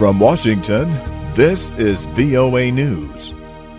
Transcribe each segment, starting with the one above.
From Washington, this is VOA News.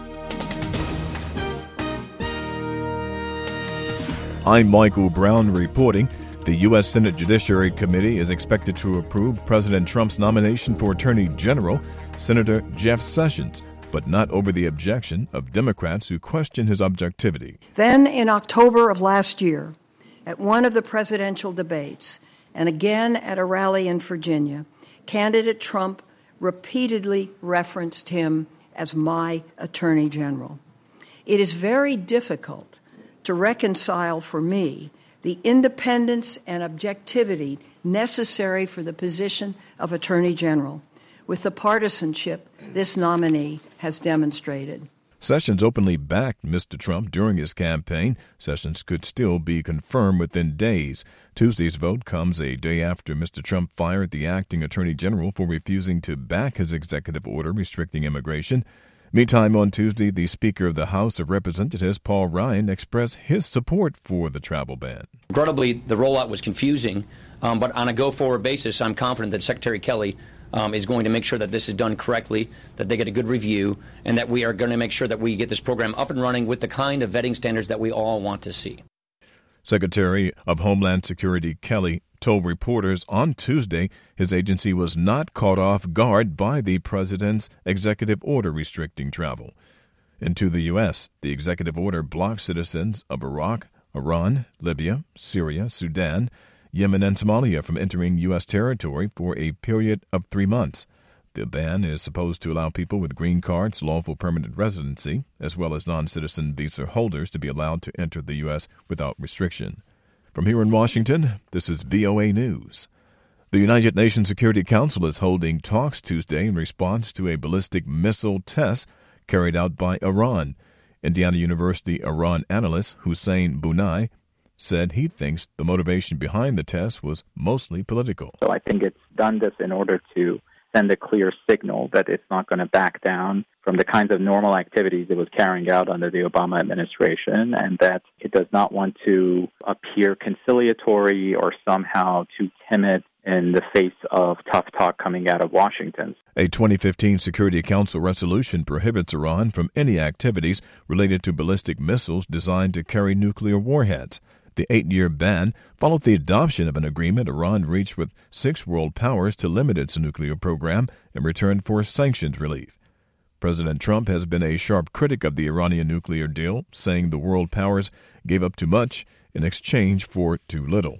I'm Michael Brown reporting. The U.S. Senate Judiciary Committee is expected to approve President Trump's nomination for Attorney General, Senator Jeff Sessions, but not over the objection of Democrats who question his objectivity. Then, in October of last year, at one of the presidential debates, and again at a rally in Virginia, candidate Trump repeatedly referenced him as my Attorney General. It is very difficult to reconcile for me the independence and objectivity necessary for the position of Attorney General with the partisanship this nominee has demonstrated. Sessions openly backed Mr. Trump during his campaign. Sessions could still be confirmed within days. Tuesday's vote comes a day after Mr. Trump fired the acting Attorney General for refusing to back his executive order restricting immigration. Meantime, on Tuesday, the Speaker of the House of Representatives, Paul Ryan, expressed his support for the travel ban. Regrettably, the rollout was confusing, but on a go-forward basis, I'm confident that Secretary Kelly is going to make sure that this is done correctly, that they get a good review, and that we are going to make sure that we get this program up and running with the kind of vetting standards that we all want to see. Secretary of Homeland Security Kelly told reporters on Tuesday his agency was not caught off guard by the president's executive order restricting travel. Into the U.S., the executive order blocks citizens of Iraq, Iran, Libya, Syria, Sudan, Yemen, and Somalia from entering U.S. territory for a period of 3 months. The ban is supposed to allow people with green cards, lawful permanent residency, as well as non-citizen visa holders to be allowed to enter the U.S. without restriction. From here in Washington, this is VOA News. The United Nations Security Council is holding talks Tuesday in response to a ballistic missile test carried out by Iran. Indiana University Iran analyst Hussein Bunai said he thinks the motivation behind the test was mostly political. So I think it's done this in order to send a clear signal that it's not going to back down from the kinds of normal activities it was carrying out under the Obama administration, and that it does not want to appear conciliatory or somehow too timid in the face of tough talk coming out of Washington. A 2015 Security Council resolution prohibits Iran from any activities related to ballistic missiles designed to carry nuclear warheads. The 8-year ban followed the adoption of an agreement Iran reached with 6 world powers to limit its nuclear program in return for sanctions relief. President Trump has been a sharp critic of the Iranian nuclear deal, saying the world powers gave up too much in exchange for too little.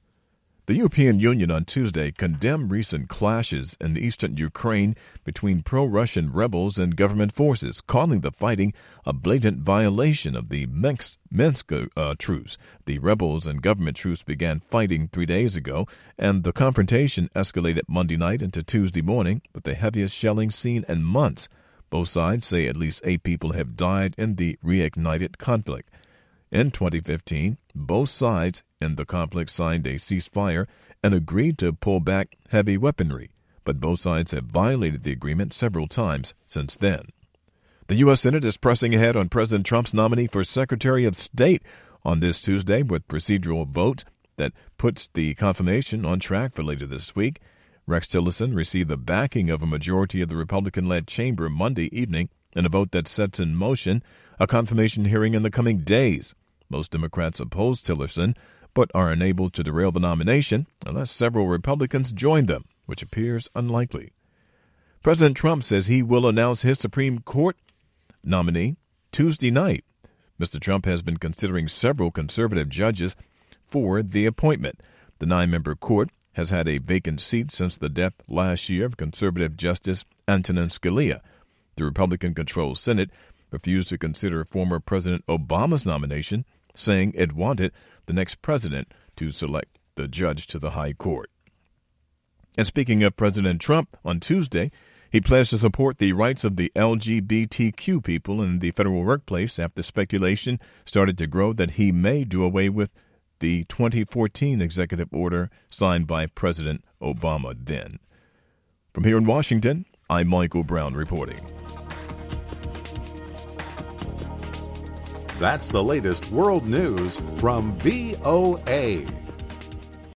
The European Union on Tuesday condemned recent clashes in eastern Ukraine between pro-Russian rebels and government forces, calling the fighting a blatant violation of the Minsk truce. The rebels and government troops began fighting 3 days ago, and the confrontation escalated Monday night into Tuesday morning with the heaviest shelling seen in months. Both sides say at least 8 people have died in the reignited conflict. In 2015, both sides in the conflict signed a ceasefire and agreed to pull back heavy weaponry, but both sides have violated the agreement several times since then. The U.S. Senate is pressing ahead on President Trump's nominee for Secretary of State on this Tuesday with procedural votes that puts the confirmation on track for later this week. Rex Tillerson received the backing of a majority of the Republican-led chamber Monday evening in a vote that sets in motion a confirmation hearing in the coming days. Most Democrats oppose Tillerson, but are unable to derail the nomination unless several Republicans join them, which appears unlikely. President Trump says he will announce his Supreme Court nominee Tuesday night. Mr. Trump has been considering several conservative judges for the appointment. The 9-member court has had a vacant seat since the death last year of conservative Justice Antonin Scalia. The Republican-controlled Senate refused to consider former President Obama's nomination, saying it wanted the next president to select the judge to the high court. And speaking of President Trump, on Tuesday, he pledged to support the rights of the LGBTQ people in the federal workplace after speculation started to grow that he may do away with the 2014 executive order signed by President Obama then. From here in Washington, I'm Michael Brown reporting. That's the latest world news from VOA.